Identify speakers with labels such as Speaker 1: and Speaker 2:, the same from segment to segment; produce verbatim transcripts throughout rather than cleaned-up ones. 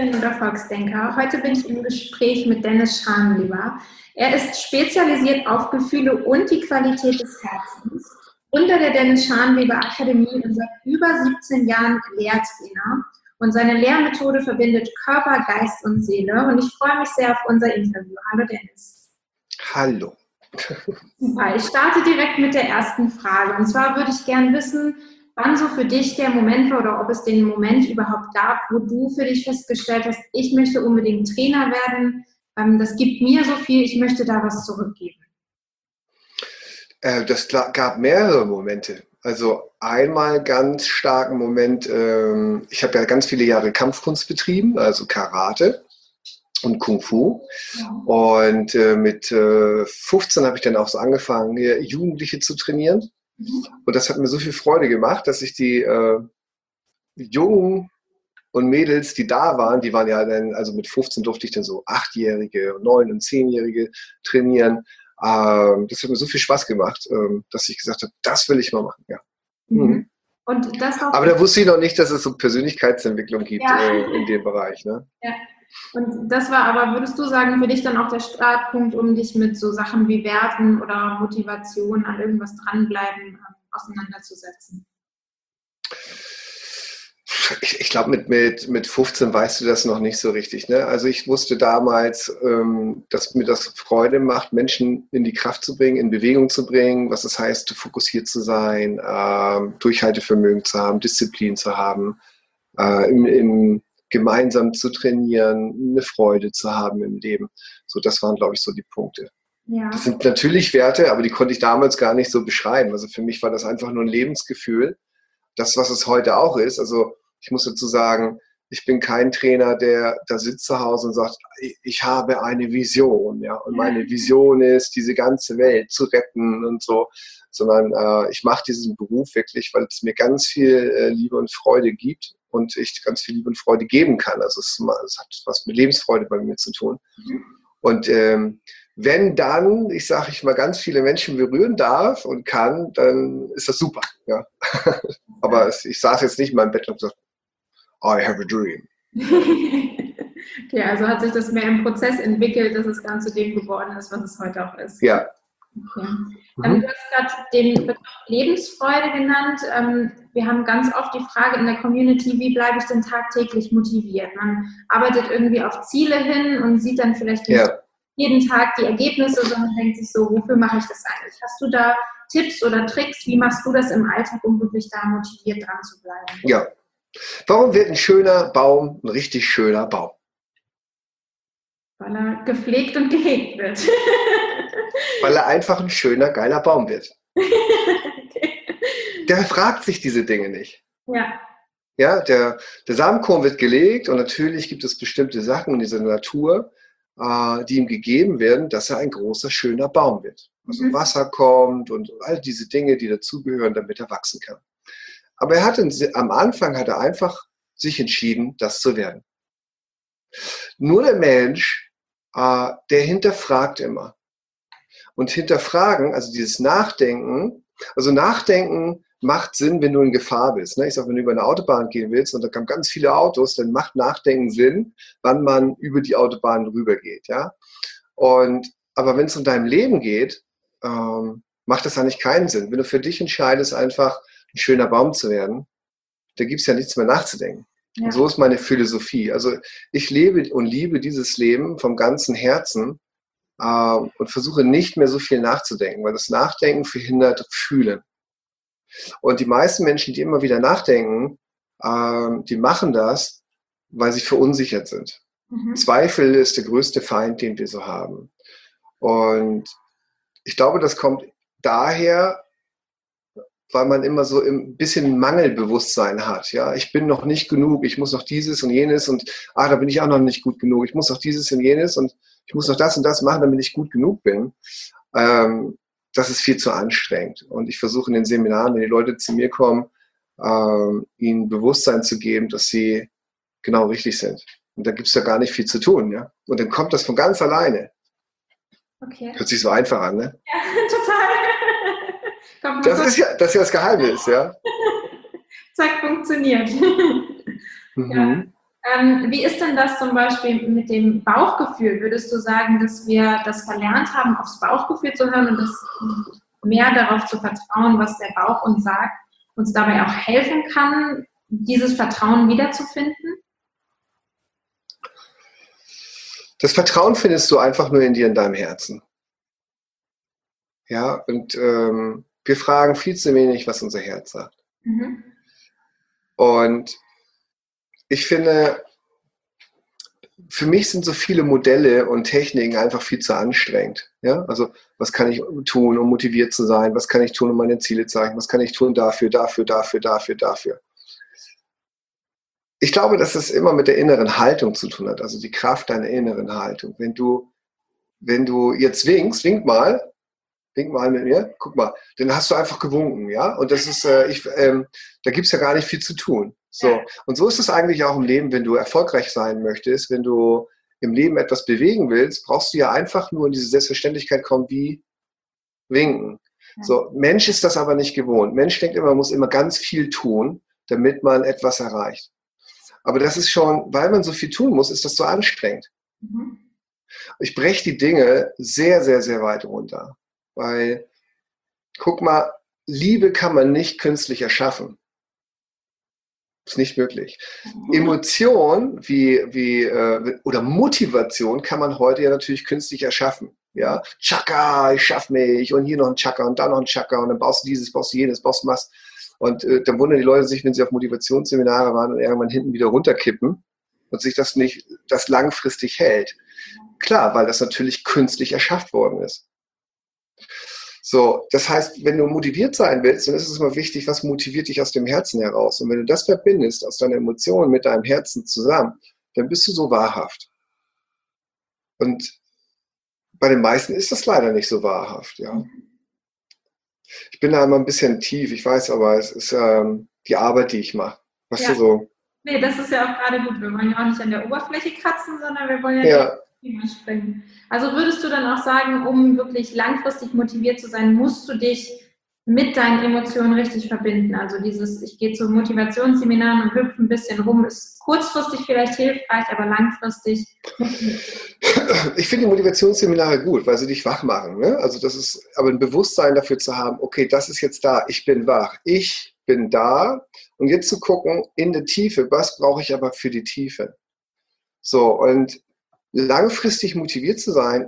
Speaker 1: Erfolgsdenkerin und Erfolgsdenker. Heute bin ich im Gespräch mit Dennis Scharnweber. Er ist spezialisiert auf Gefühle und die Qualität des Herzens. Gründer der Dennis Scharnweber Akademie und seit über siebzehn Jahren Lehrtrainer. Und seine Lehrmethode verbindet Körper, Geist und Seele. Und ich freue mich sehr auf unser Interview. Hallo Dennis.
Speaker 2: Hallo.
Speaker 1: Super, ich starte direkt mit der ersten Frage. Und zwar würde ich gerne wissen, wann so für dich der Moment war oder ob es den Moment überhaupt gab, wo du für dich festgestellt hast, ich möchte unbedingt Trainer werden, das gibt mir so viel, ich möchte da was zurückgeben.
Speaker 2: Äh, das gab mehrere Momente. Also einmal ganz starken Moment, ähm, ich habe ja ganz viele Jahre Kampfkunst betrieben, also Karate und Kung Fu. Ja. Und äh, mit äh, fünfzehn habe ich dann auch so angefangen, Jugendliche zu trainieren. Mhm. Und das hat mir so viel Freude gemacht, dass ich die äh, Jungen und Mädels, die da waren, die waren ja dann, also mit fünfzehn durfte ich dann so Achtjährige, Neun- und Zehnjährige trainieren. Ähm, das hat mir so viel Spaß gemacht, ähm, dass ich gesagt habe, das will ich mal machen. Ja.
Speaker 1: Mhm. Und das auch
Speaker 2: Aber da wusste ich noch nicht, dass es so Persönlichkeitsentwicklung gibt,
Speaker 1: ja.
Speaker 2: äh, in dem Bereich. Ne?
Speaker 1: Ja. Und das war aber, würdest du sagen, für dich dann auch der Startpunkt, um dich mit so Sachen wie Werten oder Motivation an irgendwas dranbleiben auseinanderzusetzen?
Speaker 2: Ich, ich glaube, mit, mit, mit fünfzehn weißt du das noch nicht so richtig. Ne? Also ich wusste damals, ähm, dass mir das Freude macht, Menschen in die Kraft zu bringen, in Bewegung zu bringen, was es heißt, fokussiert zu sein, ähm, Durchhaltevermögen zu haben, Disziplin zu haben, äh, im, im gemeinsam zu trainieren, eine Freude zu haben im Leben. So, das waren, glaube ich, so die Punkte. Ja. Das sind natürlich Werte, aber die konnte ich damals gar nicht so beschreiben. Also für mich war das einfach nur ein Lebensgefühl. Das, was es heute auch ist. Also ich muss dazu sagen, ich bin kein Trainer, der da sitzt zu Hause und sagt, ich habe eine Vision, ja, und meine Vision ist, diese ganze Welt zu retten und so, sondern äh, ich mache diesen Beruf wirklich, weil es mir ganz viel äh, Liebe und Freude gibt und ich ganz viel Liebe und Freude geben kann. Also es, es hat was mit Lebensfreude bei mir zu tun. Und ähm, wenn dann, ich sage ich mal, ganz viele Menschen berühren darf und kann, dann ist das super. Ja. Aber es, ich saß jetzt nicht in meinem Bett und gesagt, I have a dream.
Speaker 1: Okay, also hat sich das mehr im Prozess entwickelt, dass es dann zu dem geworden ist, was es heute auch ist.
Speaker 2: Ja.
Speaker 1: Okay. Mhm. Ähm, du hast gerade den Begriff Lebensfreude genannt. Ähm, wir haben ganz oft die Frage in der Community, wie bleibe ich denn tagtäglich motiviert? Man arbeitet irgendwie auf Ziele hin und sieht dann vielleicht nicht ja. jeden Tag die Ergebnisse, sondern denkt sich so, wofür mache ich das eigentlich? Hast du da Tipps oder Tricks? Wie machst du das im Alltag, um wirklich da motiviert dran zu bleiben?
Speaker 2: Ja. Warum wird ein schöner Baum ein richtig schöner Baum?
Speaker 1: Weil er gepflegt und gehegt wird.
Speaker 2: Weil er einfach ein schöner, geiler Baum wird.
Speaker 1: Okay.
Speaker 2: Der fragt sich diese Dinge nicht.
Speaker 1: Ja.
Speaker 2: Ja, der, der Samenkorn wird gelegt und natürlich gibt es bestimmte Sachen in dieser Natur, äh, die ihm gegeben werden, dass er ein großer, schöner Baum wird. Also mhm. Wasser kommt und all diese Dinge, die dazugehören, damit er wachsen kann. Aber er hat am Anfang hat er einfach sich entschieden, das zu werden. Nur der Mensch, äh, der hinterfragt immer. Und hinterfragen, also dieses Nachdenken, also Nachdenken macht Sinn, wenn du in Gefahr bist. Ne? Ich sage, wenn du über eine Autobahn gehen willst und da kommen ganz viele Autos, dann macht Nachdenken Sinn, wann man über die Autobahn rübergeht. Ja? Und, aber wenn es um dein Leben geht, ähm, macht das eigentlich keinen Sinn. Wenn du für dich entscheidest, einfach ein schöner Baum zu werden, da gibt es ja nichts mehr nachzudenken. Ja. Und so ist meine Philosophie. Also ich lebe und liebe dieses Leben vom ganzen Herzen äh, und versuche nicht mehr so viel nachzudenken, weil das Nachdenken verhindert Fühlen. Und die meisten Menschen, die immer wieder nachdenken, äh, die machen das, weil sie verunsichert sind. Mhm. Zweifel ist der größte Feind, den wir so haben. Und ich glaube, das kommt daher, weil man immer so ein bisschen Mangelbewusstsein hat. Ja, ich bin noch nicht genug, ich muss noch dieses und jenes und ah, da bin ich auch noch nicht gut genug. Ich muss noch dieses und jenes und ich muss noch das und das machen, damit ich gut genug bin. Ähm, das ist viel zu anstrengend. Und ich versuche in den Seminaren, wenn die Leute zu mir kommen, ähm, ihnen Bewusstsein zu geben, dass sie genau richtig sind. Und da gibt es ja gar nicht viel zu tun. Ja? Und dann kommt das von ganz alleine.
Speaker 1: Okay.
Speaker 2: Hört sich so einfach an, ne?
Speaker 1: Ja, total.
Speaker 2: Das ist, ja, das ist ja das Geheimnis, ja.
Speaker 1: Zack, funktioniert.
Speaker 2: Mhm.
Speaker 1: Ähm, wie ist denn das zum Beispiel mit dem Bauchgefühl? Würdest du sagen, dass wir das verlernt haben, aufs Bauchgefühl zu hören und das mehr darauf zu vertrauen, was der Bauch uns sagt, uns dabei auch helfen kann, dieses Vertrauen wiederzufinden?
Speaker 2: Das Vertrauen findest du einfach nur in dir, in deinem Herzen. Ja, und ähm, wir fragen viel zu wenig, was unser Herz sagt. Mhm. Und ich finde, für mich sind so viele Modelle und Techniken einfach viel zu anstrengend. Ja? Also was kann ich tun, um motiviert zu sein? Was kann ich tun, um meine Ziele zu erreichen? Was kann ich tun dafür, dafür, dafür, dafür, dafür? Ich glaube, dass es immer mit der inneren Haltung zu tun hat, also die Kraft deiner inneren Haltung. Wenn du, wenn du jetzt winkst, wink mal, wink mal mit mir, guck mal, dann hast du einfach gewunken, ja? Und das ist, äh, ich, ähm, da gibt es ja gar nicht viel zu tun. So. Und so ist es eigentlich auch im Leben, wenn du erfolgreich sein möchtest, wenn du im Leben etwas bewegen willst, brauchst du ja einfach nur in diese Selbstverständlichkeit kommen wie winken. So, Mensch ist das aber nicht gewohnt. Mensch denkt immer, man muss immer ganz viel tun, damit man etwas erreicht. Aber das ist schon, weil man so viel tun muss, ist das so anstrengend. Mhm. Ich breche die Dinge sehr, sehr, sehr weit runter. Weil, guck mal, Liebe kann man nicht künstlich erschaffen. Ist nicht möglich. Mhm. Emotion wie, wie, äh, oder Motivation kann man heute ja natürlich künstlich erschaffen. Ja, Chaka, ich schaff mich und hier noch ein Chaka und da noch ein Chaka und dann baust du dieses, baust du jenes, baust du was. Und äh, dann wundern die Leute sich, wenn sie auf Motivationsseminare waren und irgendwann hinten wieder runterkippen und sich das nicht, das langfristig hält. Klar, weil das natürlich künstlich erschafft worden ist. So, das heißt, wenn du motiviert sein willst, dann ist es immer wichtig, was motiviert dich aus dem Herzen heraus. Und wenn du das verbindest, aus deiner Emotion mit deinem Herzen zusammen, dann bist du so wahrhaft. Und bei den meisten ist das leider nicht so wahrhaft, ja. Ich bin da immer ein bisschen tief, ich weiß, aber es ist ähm, die Arbeit, die ich mache. Weißt
Speaker 1: ja.
Speaker 2: du so?
Speaker 1: Nee, das ist ja auch gerade gut. Wir wollen ja auch nicht an der Oberfläche kratzen, sondern wir wollen ja,
Speaker 2: ja.
Speaker 1: Thema springen. Also würdest du dann auch sagen, um wirklich langfristig motiviert zu sein, musst du dich mit deinen Emotionen richtig verbinden? Also dieses, ich gehe zu Motivationsseminaren und hüpfe ein bisschen rum, ist kurzfristig vielleicht hilfreich, aber langfristig.
Speaker 2: Ich finde die Motivationsseminare gut, weil sie dich wach machen. Ne? Also das ist, aber ein Bewusstsein dafür zu haben, okay, das ist jetzt da, ich bin wach, ich bin da. Und jetzt zu gucken, in der Tiefe, was brauche ich aber für die Tiefe? So, und langfristig motiviert zu sein,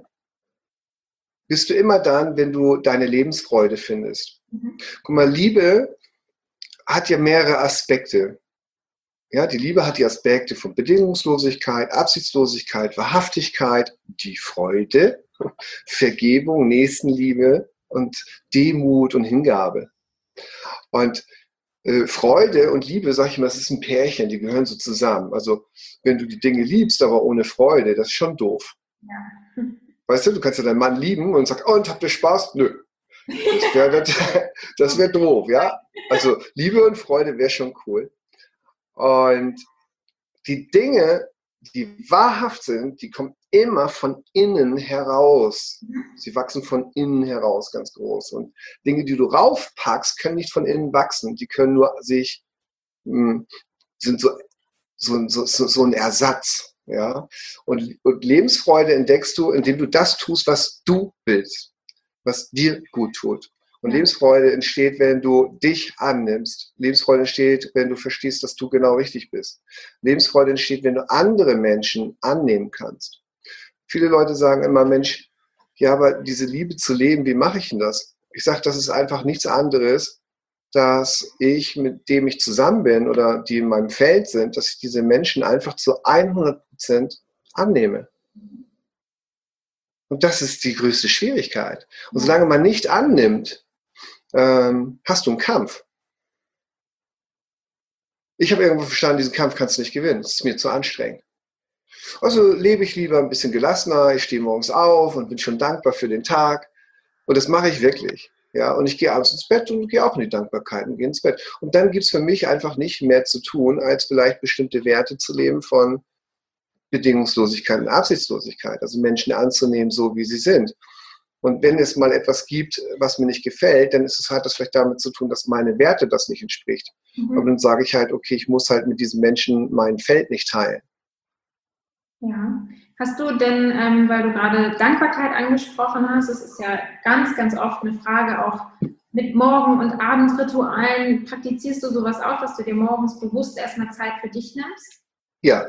Speaker 2: bist du immer dann, wenn du deine Lebensfreude findest. Mhm. Guck mal, Liebe hat ja mehrere Aspekte. Ja, die Liebe hat die Aspekte von Bedingungslosigkeit, Absichtslosigkeit, Wahrhaftigkeit, die Freude, Vergebung, Nächstenliebe und Demut und Hingabe. Und äh, Freude und Liebe, sag ich mal, das ist ein Pärchen, die gehören so zusammen. Also wenn du die Dinge liebst, aber ohne Freude, das ist schon doof. Ja. Weißt du, du kannst ja deinen Mann lieben und sagst, oh, und habt ihr Spaß? Nö. Das wäre das, das wär doof, ja. Also Liebe und Freude wäre schon cool. Und die Dinge, die wahrhaft sind, die kommen immer von innen heraus. Sie wachsen von innen heraus ganz groß. Und Dinge, die du raufpackst, können nicht von innen wachsen. Die können nur sich, mh, sind so, so, so, so ein Ersatz. Ja? Und, und Lebensfreude entdeckst du, indem du das tust, was du willst, was dir gut tut. Und Lebensfreude entsteht, wenn du dich annimmst. Lebensfreude entsteht, wenn du verstehst, dass du genau richtig bist. Lebensfreude entsteht, wenn du andere Menschen annehmen kannst. Viele Leute sagen immer, Mensch, ja, aber diese Liebe zu leben, wie mache ich denn das? Ich sage, das ist einfach nichts anderes, dass ich, mit dem ich zusammen bin oder die in meinem Feld sind, dass ich diese Menschen einfach zu hundert Prozent annehme. Und das ist die größte Schwierigkeit. Und solange man nicht annimmt, ähm, hast du einen Kampf. Ich habe irgendwo verstanden, diesen Kampf kannst du nicht gewinnen. Das ist mir zu anstrengend. Also lebe ich lieber ein bisschen gelassener. Ich stehe morgens auf und bin schon dankbar für den Tag. Und das mache ich wirklich. Ja, und ich gehe abends ins Bett und gehe auch in die Dankbarkeit und gehe ins Bett. Und dann gibt es für mich einfach nicht mehr zu tun, als vielleicht bestimmte Werte zu leben von Bedingungslosigkeit und Absichtslosigkeit. Also Menschen anzunehmen, so wie sie sind. Und wenn es mal etwas gibt, was mir nicht gefällt, dann ist es halt das vielleicht damit zu tun, dass meine Werte das nicht entspricht. Mhm. Aber dann sage ich halt, okay, ich muss halt mit diesen Menschen mein Feld nicht teilen.
Speaker 1: Ja. Hast du denn, ähm, weil du gerade Dankbarkeit angesprochen hast, es ist ja ganz, ganz oft eine Frage auch mit Morgen- und Abendritualen, praktizierst du sowas auch, dass du dir morgens bewusst erstmal Zeit für dich nimmst?
Speaker 2: Ja,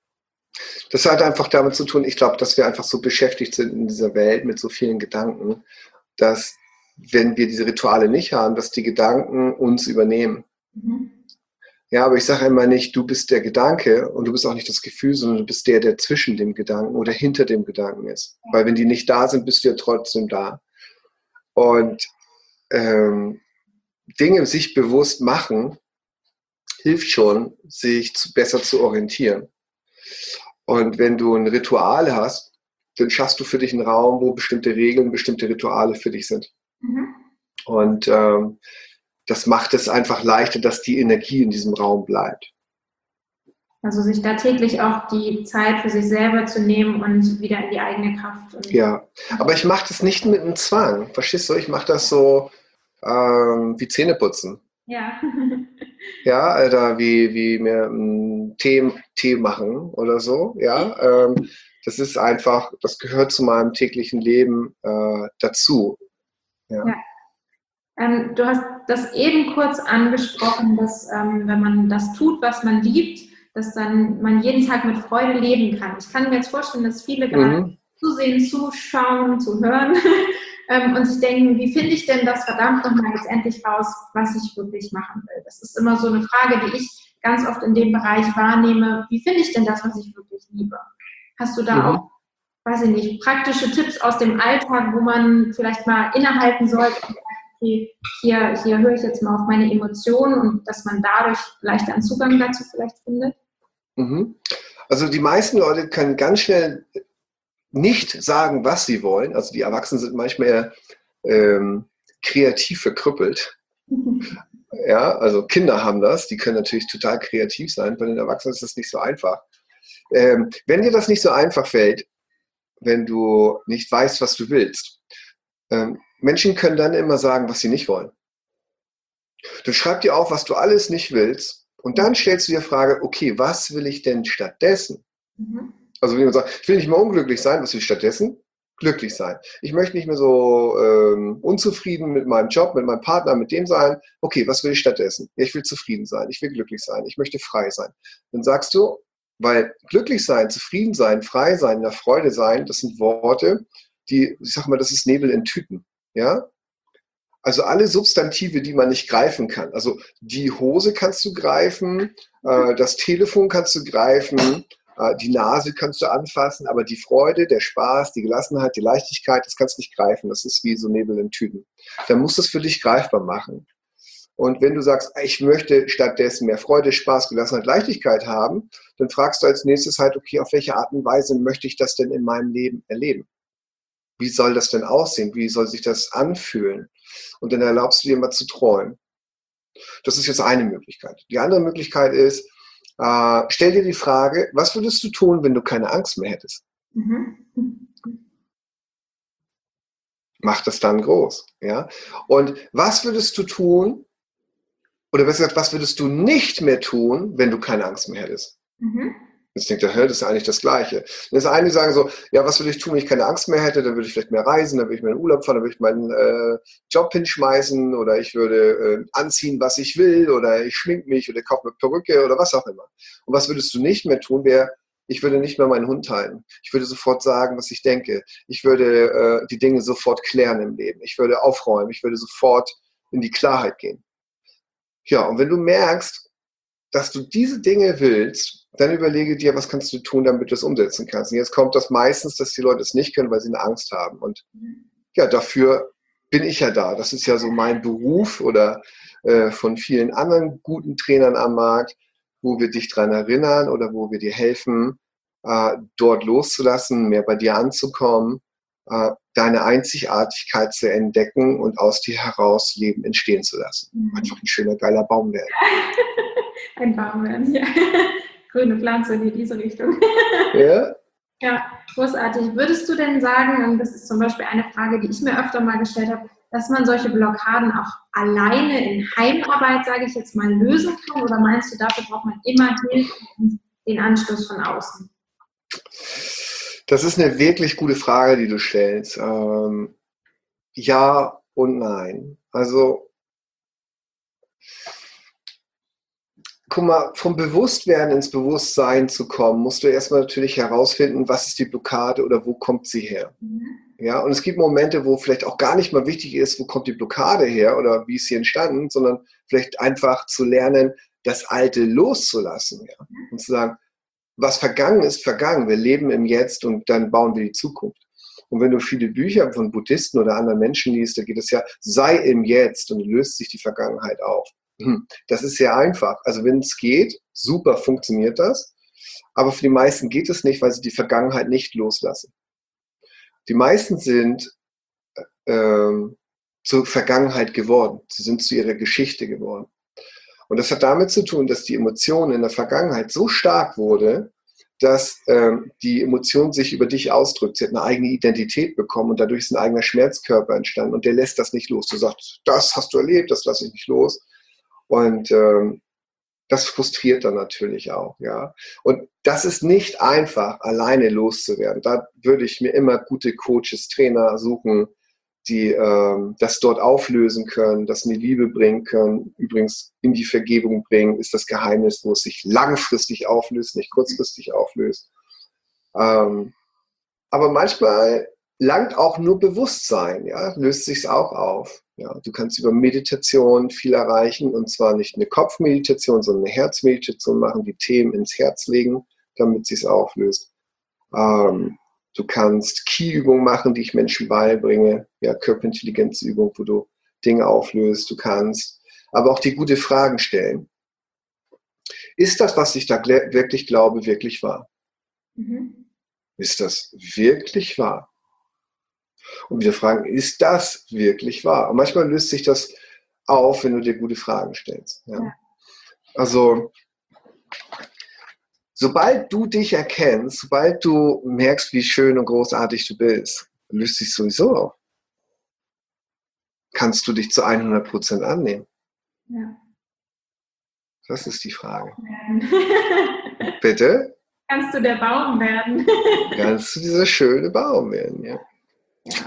Speaker 2: das hat einfach damit zu tun, ich glaube, dass wir einfach so beschäftigt sind in dieser Welt mit so vielen Gedanken, dass wenn wir diese Rituale nicht haben, dass die Gedanken uns übernehmen.
Speaker 1: Mhm.
Speaker 2: Ja, aber ich sage immer nicht, du bist der Gedanke und du bist auch nicht das Gefühl, sondern du bist der, der zwischen dem Gedanken oder hinter dem Gedanken ist. Weil wenn die nicht da sind, bist du ja trotzdem da. Und ähm, Dinge sich bewusst machen, hilft schon, sich zu, besser zu orientieren. Und wenn du ein Ritual hast, dann schaffst du für dich einen Raum, wo bestimmte Regeln, bestimmte Rituale für dich sind.
Speaker 1: Mhm.
Speaker 2: Und ähm, das macht es einfach leichter, dass die Energie in diesem Raum bleibt.
Speaker 1: Also sich da täglich auch die Zeit für sich selber zu nehmen und wieder in die eigene Kraft. Und
Speaker 2: Ja, aber ich mache das nicht mit einem Zwang. Verstehst du? Ich mache das so ähm, wie Zähneputzen.
Speaker 1: ja.
Speaker 2: Ja, oder wie, wie mir einen Tee, Tee machen oder so. Ja, ähm, das ist einfach, das gehört zu meinem täglichen Leben äh, dazu. Ja.
Speaker 1: Ja. Ähm, du hast das eben kurz angesprochen, dass ähm, wenn man das tut, was man liebt, dass dann man jeden Tag mit Freude leben kann. Ich kann mir jetzt vorstellen, dass viele gerade
Speaker 2: Mhm.
Speaker 1: zusehen, zuschauen, zuhören ähm, und sich denken, wie finde ich denn das verdammt nochmal jetzt endlich raus, was ich wirklich machen will? Das ist immer so eine Frage, die ich ganz oft in dem Bereich wahrnehme. Wie finde ich denn das, was ich wirklich liebe? Hast du da
Speaker 2: Mhm.
Speaker 1: auch, weiß ich nicht, praktische Tipps aus dem Alltag, wo man vielleicht mal innehalten sollte? Okay, hier, hier höre ich jetzt mal auf meine Emotionen und dass man dadurch leichter einen Zugang dazu vielleicht findet?
Speaker 2: Mhm. Also die meisten Leute können ganz schnell nicht sagen, was sie wollen. Also die Erwachsenen sind manchmal ähm, kreativ verkrüppelt. Ja, also Kinder haben das, die können natürlich total kreativ sein. Bei den Erwachsenen ist das nicht so einfach. Ähm, wenn dir das nicht so einfach fällt, wenn du nicht weißt, was du willst, ähm, Menschen können dann immer sagen, was sie nicht wollen. Dann schreib dir auf, was du alles nicht willst und dann stellst du dir die Frage, okay, was will ich denn stattdessen?
Speaker 1: Mhm.
Speaker 2: Also wenn jemand sagt, ich will nicht mehr unglücklich sein, was will ich stattdessen? Glücklich sein. Ich möchte nicht mehr so ähm, unzufrieden mit meinem Job, mit meinem Partner, mit dem sein. Okay, was will ich stattdessen? Ja, ich will zufrieden sein, ich will glücklich sein, ich möchte frei sein. Dann sagst du, weil glücklich sein, zufrieden sein, frei sein, in der Freude sein, das sind Worte, die, ich sag mal, das ist Nebel in Tüten. Ja? Also alle Substantive, die man nicht greifen kann. Also die Hose kannst du greifen, äh, das Telefon kannst du greifen, äh, die Nase kannst du anfassen, aber die Freude, der Spaß, die Gelassenheit, die Leichtigkeit, das kannst du nicht greifen. Das ist wie so Nebel in Tüten. Dann musst du es für dich greifbar machen. Und wenn du sagst, ich möchte stattdessen mehr Freude, Spaß, Gelassenheit, Leichtigkeit haben, dann fragst du als nächstes halt, okay, auf welche Art und Weise möchte ich das denn in meinem Leben erleben? Wie soll das denn aussehen? Wie soll sich das anfühlen? Und dann erlaubst du dir mal zu träumen. Das ist jetzt eine Möglichkeit. Die andere Möglichkeit ist, äh, stell dir die Frage, was würdest du tun, wenn du keine Angst mehr hättest?
Speaker 1: Mhm.
Speaker 2: Mach das dann groß. Ja? Und was würdest du tun, oder besser gesagt, was würdest du nicht mehr tun, wenn du keine Angst mehr hättest?
Speaker 1: Mhm.
Speaker 2: Jetzt denkt er, das ist eigentlich das Gleiche. Und das eine, die sagen so, ja, was würde ich tun, wenn ich keine Angst mehr hätte? Dann würde ich vielleicht mehr reisen, dann würde ich mehr in den Urlaub fahren, dann würde ich meinen äh, Job hinschmeißen oder ich würde äh, anziehen, was ich will oder ich schmink mich oder kaufe eine Perücke oder was auch immer. Und was würdest du nicht mehr tun, wäre, ich würde nicht mehr meinen Hund halten. Ich würde sofort sagen, was ich denke. Ich würde äh, die Dinge sofort klären im Leben. Ich würde aufräumen. Ich würde sofort in die Klarheit gehen. Ja, und wenn du merkst, dass du diese Dinge willst, dann überlege dir, was kannst du tun, damit du es umsetzen kannst. Und jetzt kommt das meistens, dass die Leute es nicht können, weil sie eine Angst haben. Und ja, dafür bin ich ja da. Das ist ja so mein Beruf oder äh, von vielen anderen guten Trainern am Markt, wo wir dich dran erinnern oder wo wir dir helfen, äh, dort loszulassen, mehr bei dir anzukommen, äh, deine Einzigartigkeit zu entdecken und aus dir heraus Leben entstehen zu lassen.
Speaker 1: Mhm.
Speaker 2: Einfach ein schöner, geiler Baum werden.
Speaker 1: Ein Baum werden, ja. Grüne Pflanze in diese Richtung.
Speaker 2: Ja?
Speaker 1: Ja, großartig. Würdest du denn sagen, und das ist zum Beispiel eine Frage, die ich mir öfter mal gestellt habe, dass man solche Blockaden auch alleine in Heimarbeit, sage ich jetzt mal, lösen kann? Oder meinst du, dafür braucht man immer Hilfe und den Anstoß von außen?
Speaker 2: Das ist eine wirklich gute Frage, die du stellst. Ähm, ja und nein. Also, guck mal, vom Bewusstwerden ins Bewusstsein zu kommen, musst du erstmal natürlich herausfinden, was ist die Blockade oder wo kommt sie her.
Speaker 1: Mhm.
Speaker 2: Ja, und es gibt Momente, wo vielleicht auch gar nicht mal wichtig ist, wo kommt die Blockade her oder wie ist sie entstanden, sondern vielleicht einfach zu lernen, das Alte loszulassen. Ja? Und zu sagen, was vergangen ist, vergangen. Wir leben im Jetzt und dann bauen wir die Zukunft. Und wenn du viele Bücher von Buddhisten oder anderen Menschen liest, da geht es ja, sei im Jetzt und löst sich die Vergangenheit auf. Das ist sehr einfach. Also wenn es geht, super funktioniert das. Aber für die meisten geht es nicht, weil sie die Vergangenheit nicht loslassen. Die meisten sind ähm, zur Vergangenheit geworden. Sie sind zu ihrer Geschichte geworden. Und das hat damit zu tun, dass die Emotion in der Vergangenheit so stark wurde, dass ähm, die Emotion sich über dich ausdrückt. Sie hat eine eigene Identität bekommen und dadurch ist ein eigener Schmerzkörper entstanden und der lässt das nicht los. Du sagst, das hast du erlebt, das lasse ich nicht los. Und ähm, das frustriert dann natürlich auch. Ja. Und das ist nicht einfach, alleine loszuwerden. Da würde ich mir immer gute Coaches, Trainer suchen, die ähm, das dort auflösen können, das in die Liebe bringen können. Übrigens in die Vergebung bringen ist das Geheimnis, wo es sich langfristig auflöst, nicht kurzfristig auflöst. Ähm, aber manchmal langt auch nur Bewusstsein, ja, löst sich es auch auf. Ja, du kannst über Meditation viel erreichen und zwar nicht eine Kopfmeditation, sondern eine Herzmeditation machen, die Themen ins Herz legen, damit sie es auflöst. Ähm, Du kannst Ki-Übungen machen, die ich Menschen beibringe, ja, Körperintelligenzübung, wo du Dinge auflöst. Du kannst aber auch die gute Fragen stellen. Ist das, was ich da wirklich glaube, wirklich wahr?
Speaker 1: Mhm.
Speaker 2: Ist das wirklich wahr? Und wieder fragen, ist das wirklich wahr? Und manchmal löst sich das auf, wenn du dir gute Fragen stellst. Ja? Ja. Also, sobald du dich erkennst, sobald du merkst, wie schön und großartig du bist, löst sich sowieso auf. Kannst du dich zu hundert Prozent annehmen?
Speaker 1: Ja.
Speaker 2: Das ist die Frage. Bitte?
Speaker 1: Kannst du der Baum werden?
Speaker 2: Kannst du dieser schöne Baum werden, ja. Ja.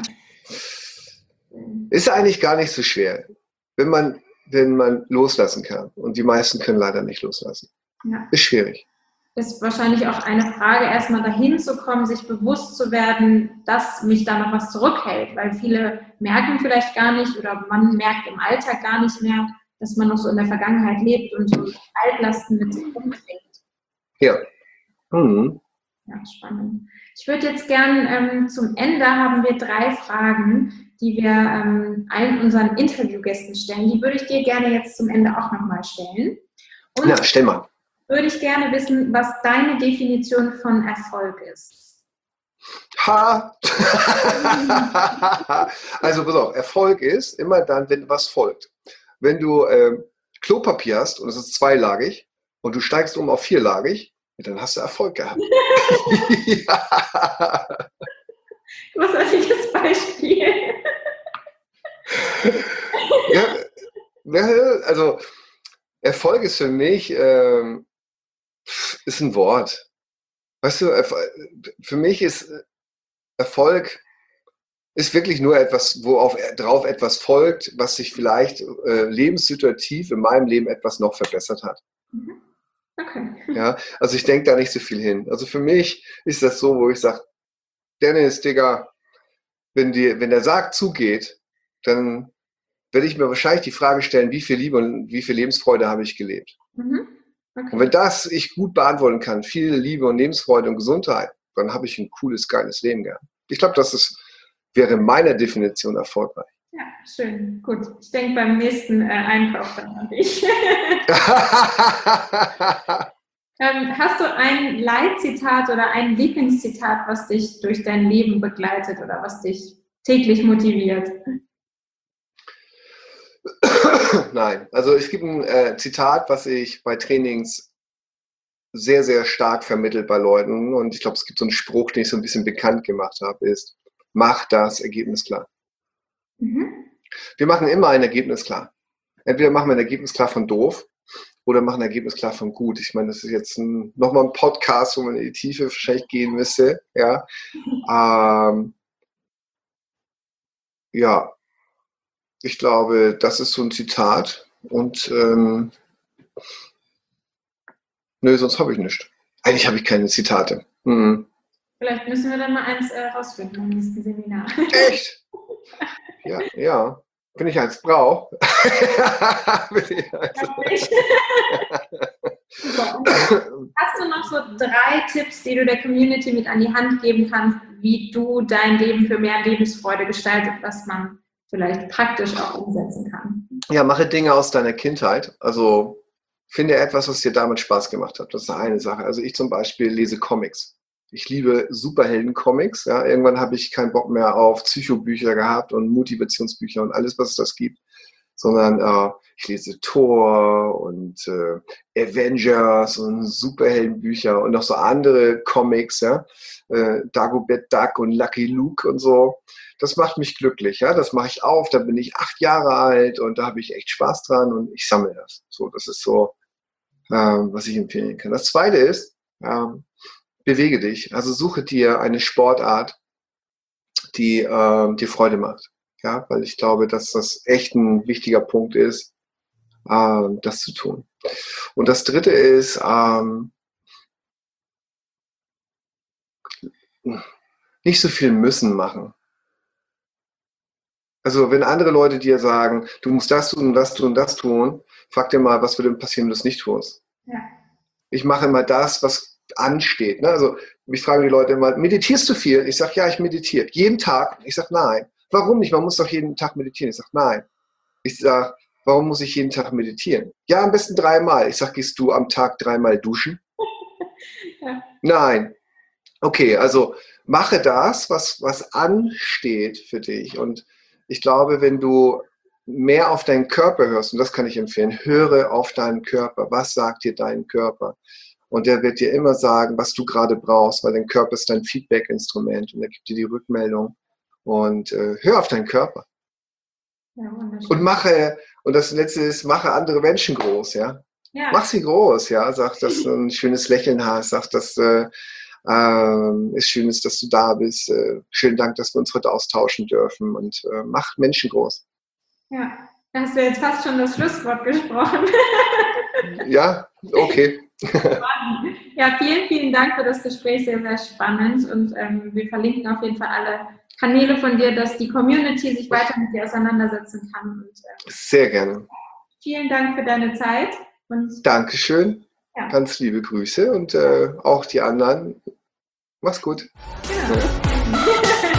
Speaker 2: Ist eigentlich gar nicht so schwer, wenn man, wenn man loslassen kann. Und die meisten können leider nicht loslassen. Ja. Ist schwierig.
Speaker 1: Ist wahrscheinlich auch eine Frage, erstmal dahin zu kommen, sich bewusst zu werden, dass mich da noch was zurückhält, weil viele merken vielleicht gar nicht oder man merkt im Alltag gar nicht mehr, dass man noch so in der Vergangenheit lebt und so Altlasten mit sich rumträgt.
Speaker 2: Ja. Mhm.
Speaker 1: Ja, spannend. Ich würde jetzt gern ähm, zum Ende haben wir drei Fragen, die wir ähm, allen unseren Interviewgästen stellen. Die würde ich dir gerne jetzt zum Ende auch nochmal stellen. Und
Speaker 2: ja, stell mal.
Speaker 1: Würde ich gerne wissen, was deine Definition von Erfolg ist.
Speaker 2: Ha! Also pass auf, Erfolg ist immer dann, wenn was folgt. Wenn du ähm, Klopapier hast und es ist zweilagig und du steigst um auf vierlagig, dann hast du Erfolg gehabt.
Speaker 1: Ja. Großartiges Beispiel.
Speaker 2: Ja, also Erfolg ist für mich ähm, ist ein Wort. Weißt du, für mich ist Erfolg ist wirklich nur etwas, worauf drauf etwas folgt, was sich vielleicht äh, lebenssituativ in meinem Leben etwas noch verbessert hat.
Speaker 1: Okay.
Speaker 2: Ja, also ich denke da nicht so viel hin. Also für mich ist das so, wo ich sage, Dennis, Digga, wenn, die, wenn der Sarg zugeht, dann werde ich mir wahrscheinlich die Frage stellen, wie viel Liebe und wie viel Lebensfreude habe ich gelebt.
Speaker 1: Mhm. Okay.
Speaker 2: Und wenn das ich gut beantworten kann, viel Liebe und Lebensfreude und Gesundheit, dann habe ich ein cooles, geiles Leben gehabt. Ich glaube, das ist, wäre meiner Definition erfolgreich.
Speaker 1: Ja, schön, gut. Ich denke beim nächsten äh, Einkauf dann an dich. ähm, hast du ein Leitzitat oder ein Lieblingszitat, was dich durch dein Leben begleitet oder was dich täglich motiviert?
Speaker 2: Nein, also es gibt ein äh, Zitat, was ich bei Trainings sehr, sehr stark vermittelt bei Leuten und ich glaube, es gibt so einen Spruch, den ich so ein bisschen bekannt gemacht habe, ist, mach das Ergebnis klar. Mhm. Wir machen immer ein Ergebnis klar. Entweder machen wir ein Ergebnis klar von doof oder mach ein Ergebnis klar von gut. Ich meine, das ist jetzt ein, nochmal ein Podcast, wo man in die Tiefe wahrscheinlich gehen müsste. Ja, ähm, ja. Ich glaube, das ist so ein Zitat. Und ähm, nö, sonst habe ich nichts. Eigentlich habe ich keine Zitate. Hm.
Speaker 1: Vielleicht müssen wir dann mal eins äh, rausfinden im nächsten Seminar.
Speaker 2: Echt? Ja, ja. Wenn ich eins brauche.
Speaker 1: Hast du noch so drei Tipps, die du der Community mit an die Hand geben kannst, wie du dein Leben für mehr Lebensfreude gestaltet, was man vielleicht praktisch auch umsetzen kann?
Speaker 2: Ja, mache Dinge aus deiner Kindheit. Also finde etwas, was dir damals Spaß gemacht hat. Das ist eine Sache. Also ich zum Beispiel lese Comics. Ich liebe Superhelden-Comics. Ja. Irgendwann habe ich keinen Bock mehr auf Psychobücher gehabt und Motivationsbücher und alles, was es das gibt. Sondern äh, ich lese Thor und äh, Avengers und Superheldenbücher und noch so andere Comics, ja, äh, Dagobert Duck und Lucky Luke und so. Das macht mich glücklich, ja. Das mache ich auf, da bin ich acht Jahre alt und da habe ich echt Spaß dran und ich sammle das. So, das ist so, äh, was ich empfehlen kann. Das Zweite ist, äh, bewege dich. Also suche dir eine Sportart, die äh, dir Freude macht. Ja, weil ich glaube, dass das echt ein wichtiger Punkt ist, ähm, das zu tun. Und das Dritte ist, ähm, nicht so viel müssen machen. Also wenn andere Leute dir sagen, du musst das tun, das tun, das tun, frag dir mal, was würde denn passieren, wenn du es nicht tust. Ja. Ich mache immer das, was ansteht. Ne? Also mich fragen die Leute immer, meditierst du viel? Ich sage, ja, ich meditiere. Jeden Tag? Ich sage, nein. Warum nicht? Man muss doch jeden Tag meditieren. Ich sage, nein. Ich sage, warum muss ich jeden Tag meditieren? Ja, am besten dreimal. Ich sage, gehst du am Tag dreimal duschen? Ja. Nein. Okay, also mache das, was, was ansteht für dich. Und ich glaube, wenn du mehr auf deinen Körper hörst, und das kann ich empfehlen, höre auf deinen Körper. Was sagt dir dein Körper? Und der wird dir immer sagen, was du gerade brauchst, weil dein Körper ist dein Feedback-Instrument und er gibt dir die Rückmeldung. Und äh, hör auf deinen Körper. Ja, und mache, und das Letzte ist, mache andere Menschen groß, ja. Ja. Mach sie groß, ja. Sag, dass du ein schönes Lächeln hast. Sag, dass äh, äh, es schön ist, dass du da bist. Äh, schönen Dank, dass wir uns heute austauschen dürfen. Und äh, mach Menschen groß.
Speaker 1: Ja, da hast du jetzt fast schon das Schlusswort gesprochen.
Speaker 2: Ja, okay.
Speaker 1: Ja, vielen, vielen Dank für das Gespräch. Sehr, sehr spannend. Und ähm, wir verlinken auf jeden Fall alle Kanäle von dir, dass die Community sich weiter mit dir auseinandersetzen kann. Und, äh,
Speaker 2: sehr gerne.
Speaker 1: Vielen Dank für deine Zeit. Und,
Speaker 2: Dankeschön. Ja. Ganz liebe Grüße und äh, auch die anderen. Mach's gut. Genau.